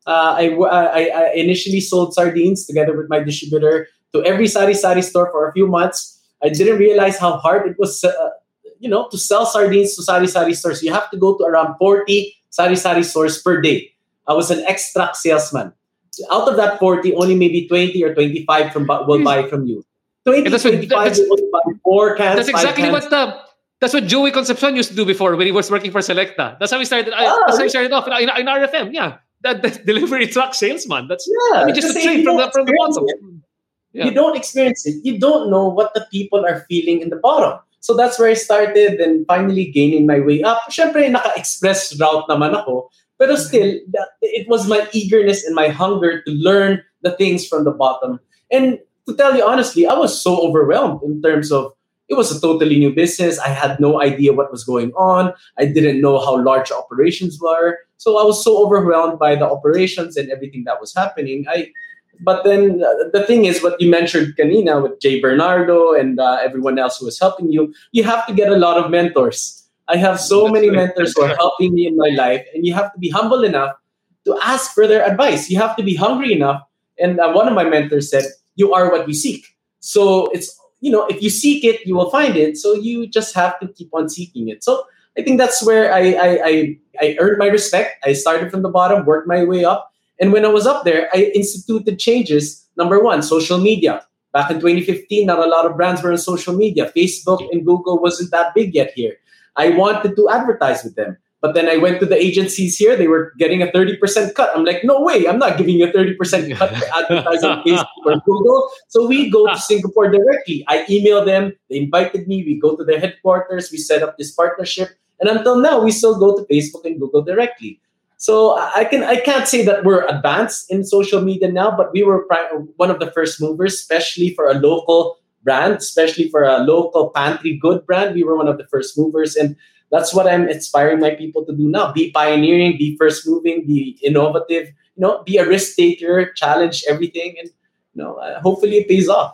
Uh, I, I, I initially sold sardines together with my distributor to every sari-sari store for a few months. I didn't realize how hard it was, uh, you know, to sell sardines to sari-sari stores. You have to go to around forty sari-sari stores per day. I was an extract salesman. Out of that forty, only maybe twenty or twenty-five from will buy from you. twenty, that's what, twenty-five that's, will only buy four cans, That's exactly cans. what the that's what Joey Concepcion used to do before when he was working for Selecta. That's how he started. Ah, that's how he started off in, in, in R F M. Yeah, that, that delivery truck salesman. That's yeah, I mean, just straight from the from the bottom. Yeah. You don't experience it. You don't know what the people are feeling in the bottom. So that's where I started, and finally gaining my way up. Syempre, naka-express route naman ako. Pero still, it was my eagerness and my hunger to learn the things from the bottom. And to tell you honestly, I was so overwhelmed in terms of it was a totally new business. I had no idea what was going on. I didn't know how large operations were. So I was so overwhelmed by the operations and everything that was happening. I, but then uh, the thing is, what you mentioned kanina with Jay Bernardo and uh, everyone else who was helping you, you have to get a lot of mentors. I have so That's many right. mentors who are helping me in my life, and you have to be humble enough to ask for their advice. You have to be hungry enough. And uh, one of my mentors said, you are what you seek. So it's, you know, if you seek it, you will find it. So you just have to keep on seeking it. So I think that's where I I, I, I earned my respect. I started from the bottom, worked my way up. And when I was up there, I instituted changes. Number one, social media. Back in twenty fifteen, not a lot of brands were on social media. Facebook and Google wasn't that big yet here. I wanted to advertise with them. But then I went to the agencies here. They were getting a thirty percent cut. I'm like, no way. I'm not giving you a thirty percent cut to advertise on Facebook or Google. So we go to Singapore directly. I email them. They invited me. We go to their headquarters. We set up this partnership. And until now, we still go to Facebook and Google directly. So I can I can't say that we're advanced in social media now, but we were one of the first movers, especially for a local brand, especially for a local pantry good brand. We were one of the first movers, and that's what I'm inspiring my people to do now. Be pioneering, be first moving, be innovative, you know, be a risk taker, challenge everything, and you know, uh, hopefully it pays off.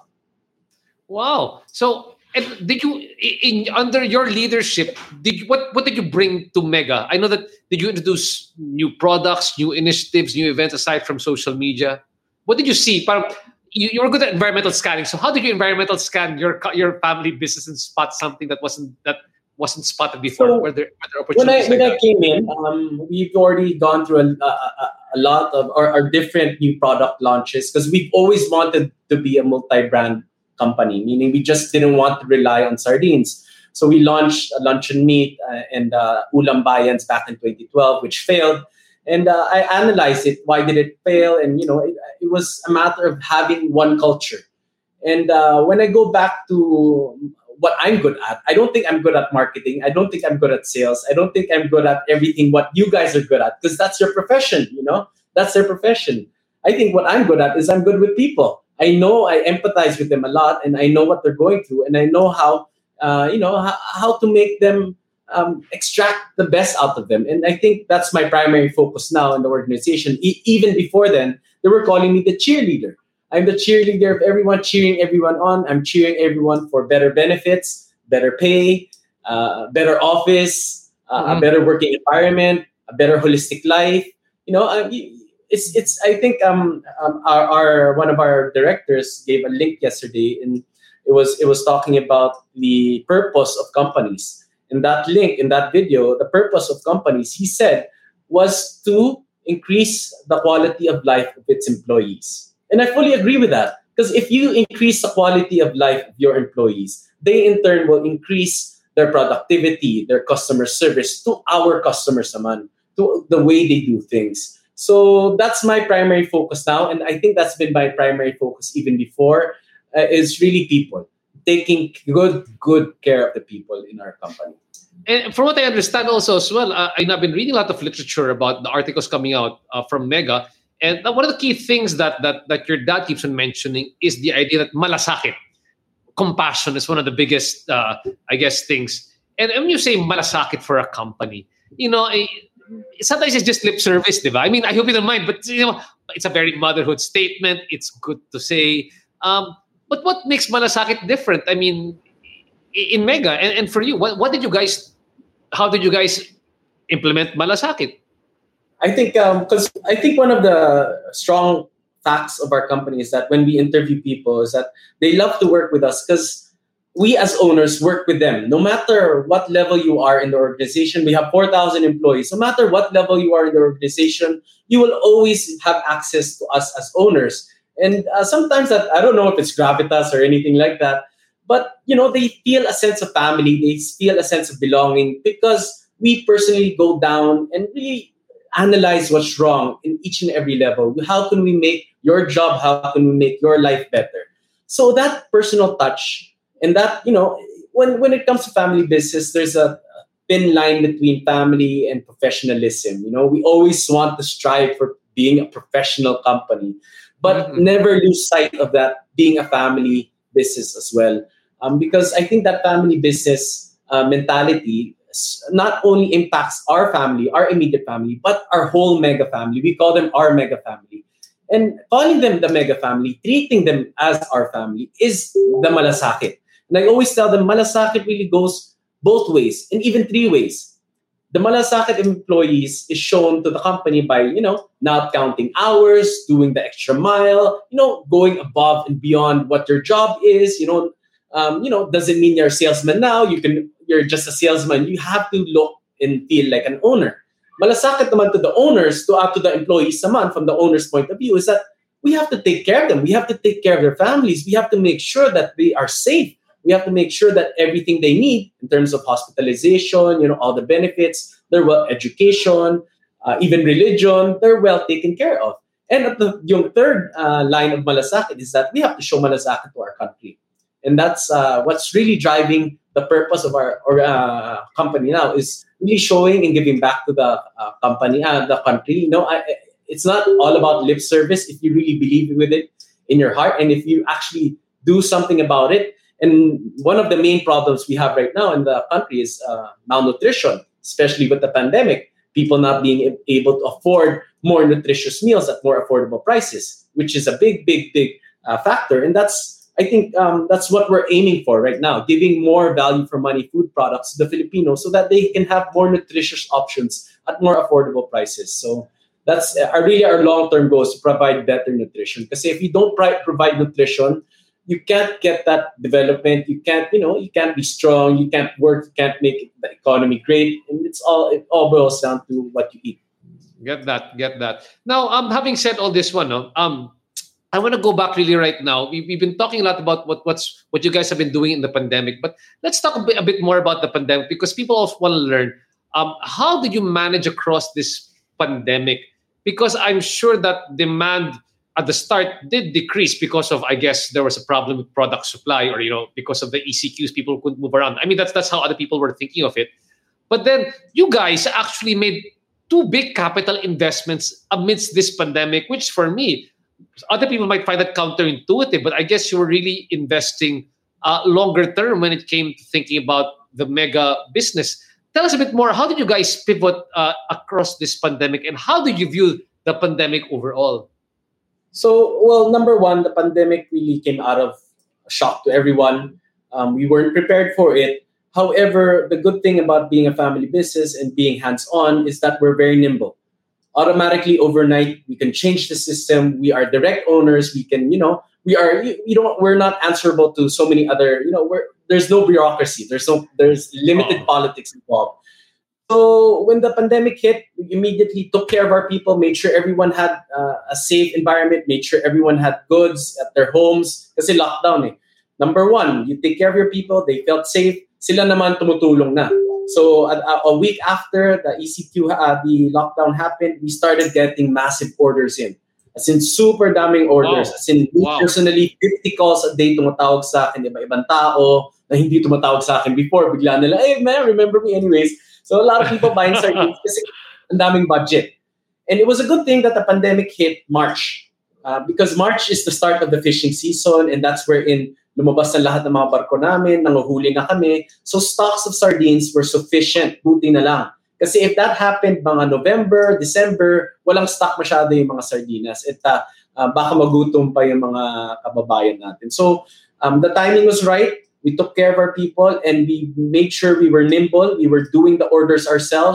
Wow. So and did you in under your leadership, did you, what what did you bring to Mega? I know that did you introduce new products, new initiatives, new events aside from social media? What did you see? Parang, you, you were good at environmental scanning. So how did you environmental scan your your family business and spot something that wasn't that wasn't spotted before? So were there, were there opportunities when I, when like I came in, um, we've already gone through a, a, a lot of our, our different new product launches because we've always wanted to be a multi-brand company, meaning we just didn't want to rely on sardines. So we launched a luncheon meat uh, and uh, Ulam Bayans back in twenty twelve, which failed. And uh, I analyzed it. Why did it fail? And, you know, it, it was a matter of having one culture. And uh, when I go back to what I'm good at, I don't think I'm good at marketing. I don't think I'm good at sales. I don't think I'm good at everything what you guys are good at, because that's your profession, you know? That's their profession. I think what I'm good at is I'm good with people. I know I empathize with them a lot, and I know what they're going through, and I know how, uh, you know, how, how to make them um, extract the best out of them. And I think that's my primary focus now in the organization. E- even before then, they were calling me the cheerleader. I'm the cheerleader of everyone, cheering everyone on. I'm cheering everyone for better benefits, better pay, uh, better office, uh, mm-hmm. a better working environment, a better holistic life. You know, I, it's it's. I think um, um our, our one of our directors gave a link yesterday, and it was it was talking about the purpose of companies. In that link, in that video, the purpose of companies, he said, was to increase the quality of life of its employees. And I fully agree with that. Because if you increase the quality of life of your employees, they in turn will increase their productivity, their customer service to our customers naman, to the way they do things. So that's my primary focus now. And I think that's been my primary focus even before, uh, is really people. Taking good, good care of the people in our company. And from what I understand also as well, uh, I've been reading a lot of literature about the articles coming out uh, from Mega. And one of the key things that, that that your dad keeps on mentioning is the idea that malasakit, compassion is one of the biggest, uh, I guess, things. And when you say malasakit for a company, you know, sometimes it's just lip service, diba? I mean, I hope you don't mind, but you know, it's a very motherhood statement. It's good to say. Um, but what makes malasakit different? I mean, in Mega, and, and for you, what, what did you guys, how did you guys implement malasakit? I think because um, I think one of the strong facts of our company is that when we interview people is that they love to work with us because we as owners work with them. No matter what level you are in the organization, we have four thousand employees. No matter what level you are in the organization, you will always have access to us as owners. And uh, sometimes that, I don't know if it's gravitas or anything like that, but you know, they feel a sense of family, they feel a sense of belonging because we personally go down and really analyze what's wrong in each and every level. How can we make your job, how can we make your life better? So that personal touch and that, you know, when, when it comes to family business, there's a thin line between family and professionalism. You know, we always want to strive for being a professional company, but mm-hmm. never lose sight of that being a family business as well. Um, because I think that family business uh, mentality not only impacts our family, our immediate family, but our whole mega family. We call them our mega family. And calling them the mega family, treating them as our family is the malasakit. And I always tell them malasakit really goes both ways and even three ways. The malasakit employees is shown to the company by, you know, not counting hours, doing the extra mile, you know, going above and beyond what your job is. You know, um, you know, doesn't mean you're a salesman now. You can, you're just a salesman. You have to look and feel like an owner. Malasakit naman to the owners, to, uh, to the employees naman, from the owner's point of view, is that we have to take care of them. We have to take care of their families. We have to make sure that they are safe. We have to make sure that everything they need in terms of hospitalization, you know, all the benefits, their well education, uh, even religion, they're well taken care of. And at the yung third uh, line of malasakit is that we have to show malasakit to our country. And that's uh, what's really driving the purpose of our or, uh, company now, is really showing and giving back to the uh, company, uh, the country. You know, I, it's not all about lip service if you really believe with it in your heart and if you actually do something about it. And one of the main problems we have right now in the country is uh, malnutrition, especially with the pandemic. People not being able to afford more nutritious meals at more affordable prices, which is a big, big, big uh, factor. And that's, I think, um, that's what we're aiming for right now, giving more value for money food products to the Filipinos so that they can have more nutritious options at more affordable prices. So that's uh, really our long-term goal, is to provide better nutrition. Because if you don't pri- provide nutrition, you can't get that development. You can't, you know, you can't be strong. You can't work. You can't make the economy great. And it's all, it all boils down to what you eat. Get that, get that. Now, um, having said all this one, no, um, I want to go back really right now. We, we've been talking a lot about what what's what you guys have been doing in the pandemic, but let's talk a bit, a bit more about the pandemic, because people also want to learn um, how did you manage across this pandemic? Because I'm sure that demand at the start did decrease because of, I guess, there was a problem with product supply, or, you know, because of the E C Qs, people couldn't move around. I mean, that's that's how other people were thinking of it. But then you guys actually made two big capital investments amidst this pandemic, which for me, other people might find that counterintuitive, but I guess you were really investing uh, longer term when it came to thinking about the mega business. Tell us a bit more. How did you guys pivot uh, across this pandemic, and how did you view the pandemic overall? So, well, number one, the pandemic really came out of a shock to everyone. Um, we weren't prepared for it. However, the good thing about being a family business and being hands-on is that we're very nimble. Automatically, overnight, we can change the system. We are direct owners. We can, you know, we are, you don't, we're not answerable to so many other, you know, we're, there's no bureaucracy. There's no, there's limited oh. politics involved. So when the pandemic hit, we immediately took care of our people, made sure everyone had uh, a safe environment, made sure everyone had goods at their homes. Kasi lockdown eh. Number one, you take care of your people, they felt safe, sila naman tumutulong na. So a, a week after the E C Q, uh, the lockdown happened, we started getting massive orders in. As in super daming orders. Wow. As in wow. personally, fifty calls a day tumatawag sa akin, iba-ibang tao na hindi tumatawag sa akin before. Bigla nila, hey man, remember me anyways. So a lot of people buying sardines kasi ang daming budget. And it was a good thing that the pandemic hit March. Uh, because March is the start of the fishing season, and that's wherein lumabas na lahat ng mga barko namin, nanguhuli na kami. So stocks of sardines were sufficient, buti na lang. Kasi if that happened mga November, December, walang stock masyado yung mga sardinas. At uh, uh, baka magutom pa yung mga kababayan natin. So um, the timing was right. We took care of our people and we made sure we were nimble. We were doing the orders ourselves.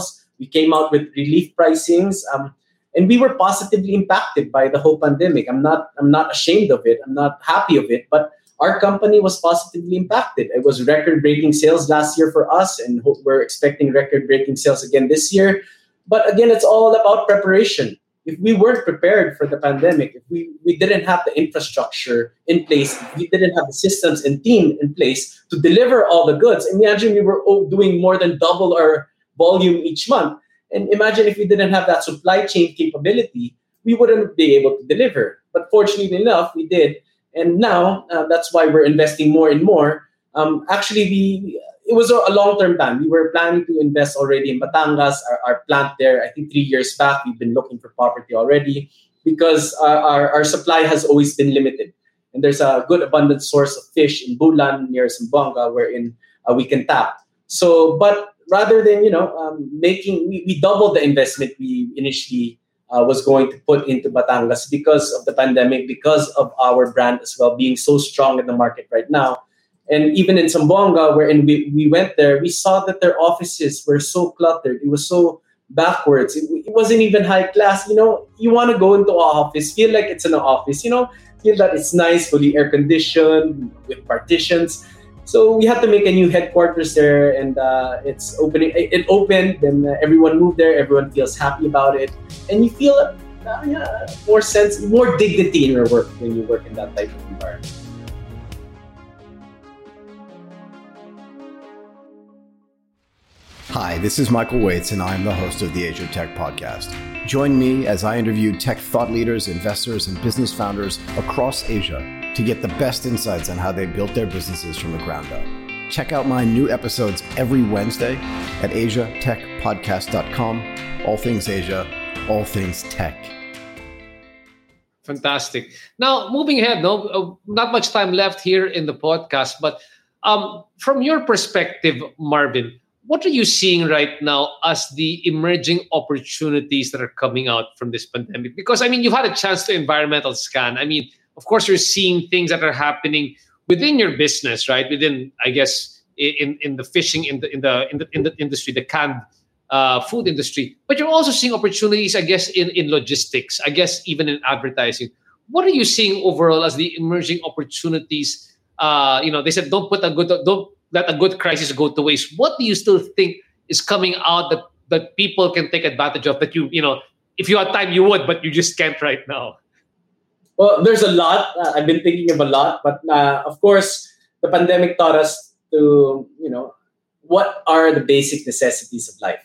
We came out with relief pricings, um, and we were positively impacted by the whole pandemic. I'm not I'm not ashamed of it. I'm not happy of it, but our company was positively impacted. It was record-breaking sales last year for us, and we're expecting record-breaking sales again this year. But again, it's all about preparation. If we weren't prepared for the pandemic, if we, we didn't have the infrastructure in place, if we didn't have the systems and team in place to deliver all the goods, imagine we were doing more than double our volume each month. And imagine if we didn't have that supply chain capability, we wouldn't be able to deliver. But fortunately enough, we did. And now uh, that's why we're investing more and more. Um, actually, we it was a, a long-term plan. We were planning to invest already in Batangas, our, our plant there. I think three years back, we've been looking for property already because our, our, our supply has always been limited. And there's a good abundant source of fish in Bulan near Zamboanga wherein uh, we can tap. So, but rather than, you know, um, making, we, we doubled the investment we initially uh, was going to put into Batangas because of the pandemic, because of our brand as well being so strong in the market right now. And even in Zamboanga, wherein we, we went there, we saw that their offices were so cluttered. It was so backwards. It, it wasn't even high class. You know, you want to go into an office, feel like it's an office, you know, feel that it's nice, fully air conditioned with partitions. So we had to make a new headquarters there, and uh, it's opening. It opened, and uh, everyone moved there. Everyone feels happy about it, and you feel uh, yeah, more sense, more dignity in your work when you work in that type of environment. Hi, this is Michael Waits, and I'm the host of the Asia Tech Podcast. Join me as I interview tech thought leaders, investors, and business founders across Asia to get the best insights on how they built their businesses from the ground up. Check out my new episodes every Wednesday at asia tech podcast dot com. All things Asia, all things tech. Fantastic. Now, moving ahead, no, uh, not much time left here in the podcast, but um, from your perspective, Marvin, what are you seeing right now as the emerging opportunities that are coming out from this pandemic? Because, I mean, you've had a chance to environmental scan. I mean, of course, you're seeing things that are happening within your business, right? Within, I guess, in, in the fishing, in the in the in the, in the industry, the canned uh, food industry. But you're also seeing opportunities, I guess, in, in logistics, I guess, even in advertising. What are you seeing overall as the emerging opportunities? Uh, you know, they said, don't put a good, don't let a good crisis go to waste. What do you still think is coming out that, that people can take advantage of, that you, you know, if you had time, you would, but you just can't right now? Well, there's a lot. Uh, I've been thinking of a lot, but uh, of course, the pandemic taught us to, you know, what are the basic necessities of life?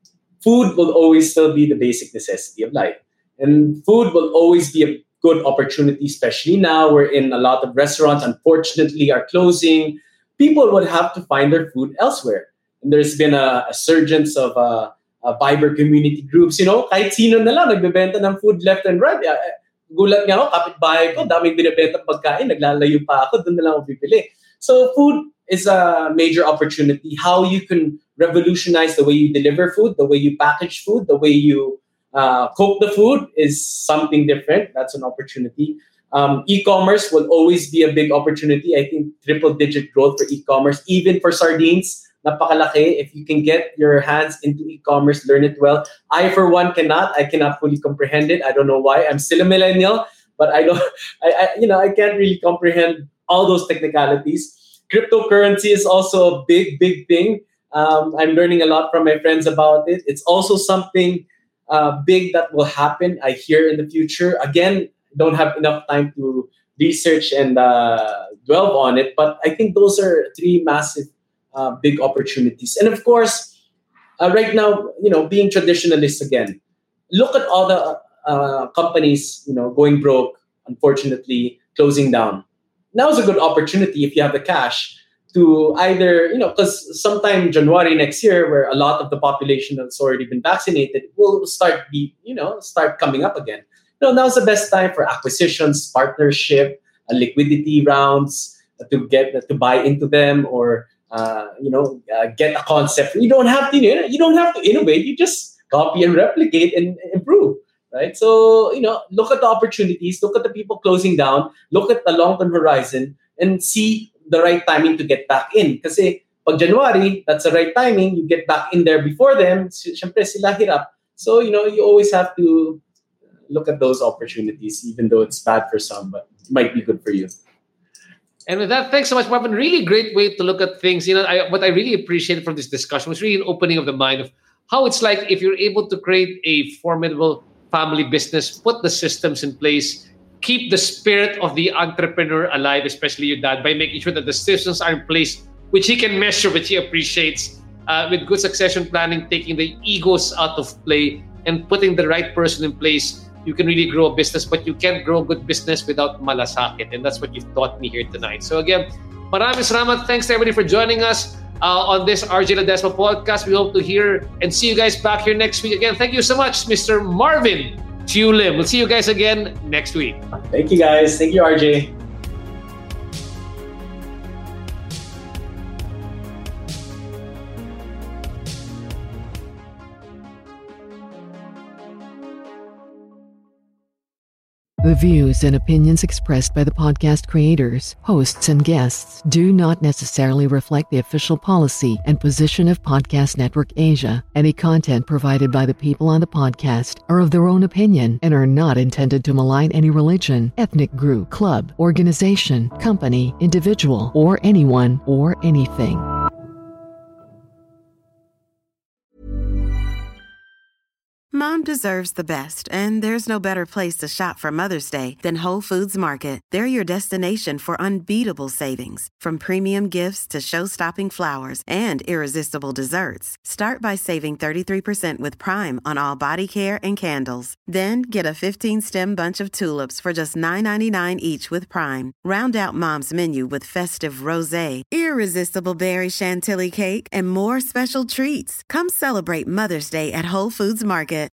Food will always still be the basic necessity of life. And food will always be a good opportunity, especially now we're in a lot of restaurants, unfortunately, are closing. People would have to find their food elsewhere. And there's been a, a surgence of uh, uh, Viber community groups. You know, kahit sino na lang nagbebenta ng food left and right. Uh, gulat nga ako, kapitbahay ko, daming binibenta pagkain, naglalayo pa ako, doon na lang ako bibili. So food is a major opportunity. How you can revolutionize the way you deliver food, the way you package food, the way you uh, cook the food is something different. That's an opportunity. Um, e-commerce will always be a big opportunity. I think triple-digit growth for e-commerce, even for sardines. Napakalaki. If you can get your hands into e-commerce, learn it well. I, for one, cannot. I cannot fully comprehend it. I don't know why. I'm still a millennial, but I don't. I, I you know, I can't really comprehend all those technicalities. Cryptocurrency is also a big, big thing. Um, I'm learning a lot from my friends about it. It's also something uh, big that will happen, I hear, in the future. Again, don't have enough time to research and uh, dwell on it, but I think those are three massive, uh, big opportunities. And of course, uh, right now, you know, being traditionalists again, look at all the uh, companies, you know, going broke, unfortunately, closing down. Now is a good opportunity if you have the cash to either, you know, because sometime January next year, where a lot of the population that's already been vaccinated will start be, you know, start coming up again. You know, now's the best time for acquisitions, partnership, uh, liquidity rounds uh, to get to buy into them, or uh, you know, uh, get a concept. You don't have to, you know, you don't have to innovate. You just copy and replicate and improve. Right. So, you know, look at the opportunities, look at the people closing down, look at the long-term horizon, and see the right timing to get back in. Kasi pag January, that's the right timing. You get back in there before them. Siyempre sila hirap. So, you know, you always have to look at those opportunities, even though it's bad for some, but it might be good for you. And with that, thanks so much, Marvin. Really great way to look at things. You know, I, what I really appreciated from this discussion was really an opening of the mind of how it's like if you're able to create a formidable family business, put the systems in place, keep the spirit of the entrepreneur alive, especially your dad, by making sure that the systems are in place, which he can measure, which he appreciates, uh, with good succession planning, taking the egos out of play and putting the right person in place. You can really grow a business, but you can't grow a good business without malasakit. And that's what you've taught me here tonight. So again, maraming salamat. Thanks to everybody for joining us uh, on this R J Ledesma podcast. We hope to hear and see you guys back here next week. Again, thank you so much, Mister Marvin Chiu Lim. We'll see you guys again next week. Thank you, guys. Thank you, R J. The views and opinions expressed by the podcast creators, hosts, and guests do not necessarily reflect the official policy and position of Podcast Network Asia. Any content provided by the people on the podcast are of their own opinion and are not intended to malign any religion, ethnic group, club, organization, company, individual, or anyone or anything. Mom deserves the best, and there's no better place to shop for Mother's Day than Whole Foods Market. They're your destination for unbeatable savings, from premium gifts to show-stopping flowers and irresistible desserts. Start by saving thirty-three percent with Prime on all body care and candles. Then get a fifteen-stem bunch of tulips for just nine ninety-nine each with Prime. Round out Mom's menu with festive rosé, irresistible berry chantilly cake, and more special treats. Come celebrate Mother's Day at Whole Foods Market.